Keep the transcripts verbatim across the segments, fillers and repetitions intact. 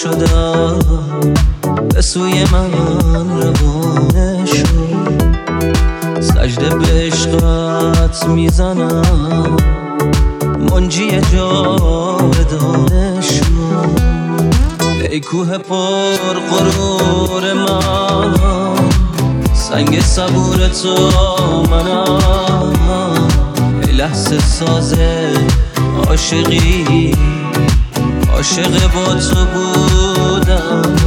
شدم به سوی من روانه شد، سجده به عشقت میزنم منجی جاودانه شد. ای کوه پر غرور من، سنگ صبور تو منم. ای لحظه ساز عاشقی، عاشق با تو بودم.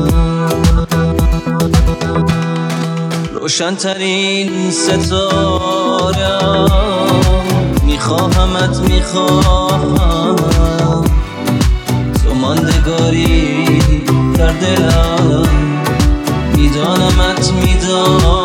روشن‌ترین ستاره‌ام، میخواهمت میخواهم، تو ماندگاری در دلم، میدانمت میدانم.